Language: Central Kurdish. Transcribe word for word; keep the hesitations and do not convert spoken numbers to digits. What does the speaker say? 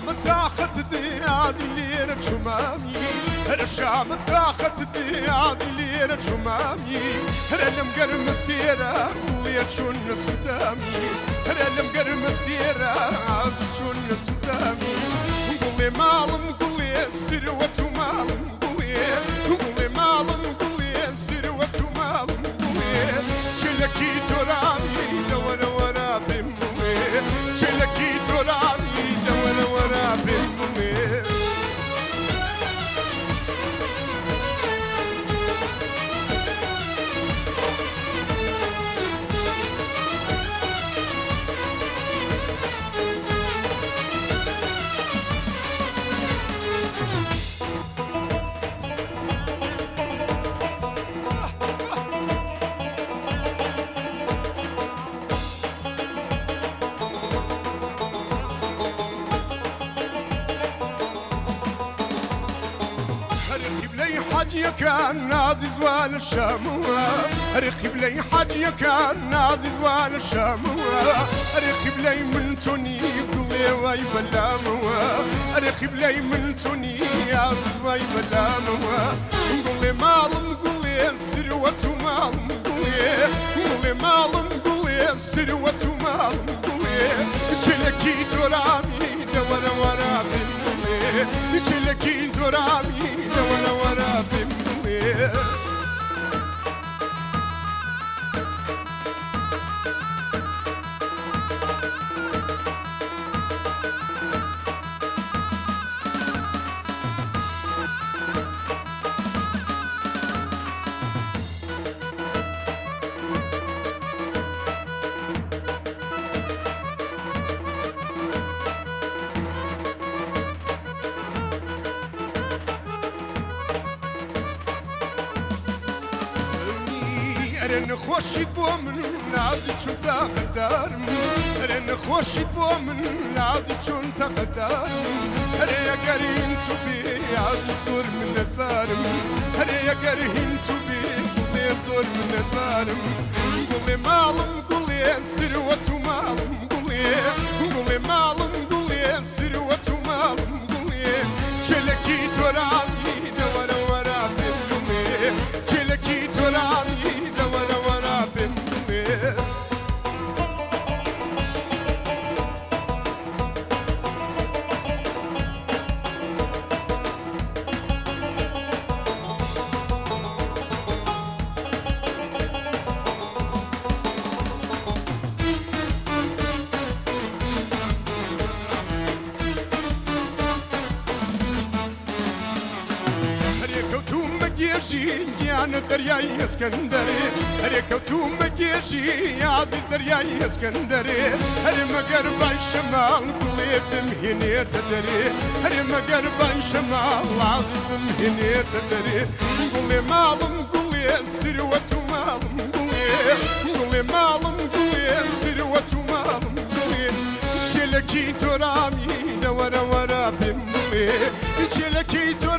تاخت ديازي ليرة شمامي الشام تاخت ديازي ليرة شمامي هرلم قرم السيرة قولي شون سوتامي هرلم قرم السيرة شون سوتامي قولي مالم قولي سروة مالم قولي قولي مالم قولي سروة مالم قولي شلكي ترامي دور ورا بموي شلكي ترامي دور ورا بموي حاجي كان نازي زوال الشاموة رخي بلي حاجي كان نازي زوال الشاموة رخي بلي من توني قلي واي بلاموة رخي بلي من توني يا واي بلاموة قلي مالم قلي سروة مالم قلي قلي مالم قلي سروة مالم قلي شلكي ترامي دور ورا بمي شلكي ترامي دور ورا بمي رن خوشی با من نازی چون تقدرم رن خوشی با من نازی چون تقدرم هر اگر این تو بی از زور من دارم هر اگر این تو بی بوی زور من دارم گلی مالم گلی ثروت مالم گلی گلی مالم گلی ثروت مالم گلی چلکی ترامی دور ورا بمنی چلکی ترامی يا دریای اسکندری هر کوتو مگیجی عزیز دریای اسکندری هر مگر بای شمال قلی بمهنیت دری هر مگر بای شمال عزیز بمهنیت دری قلی مالم قلی ثروت مالم قلی قلی مالم قلی ثروت مالم قلی شلکی ترامی دور ورا بموی شلکی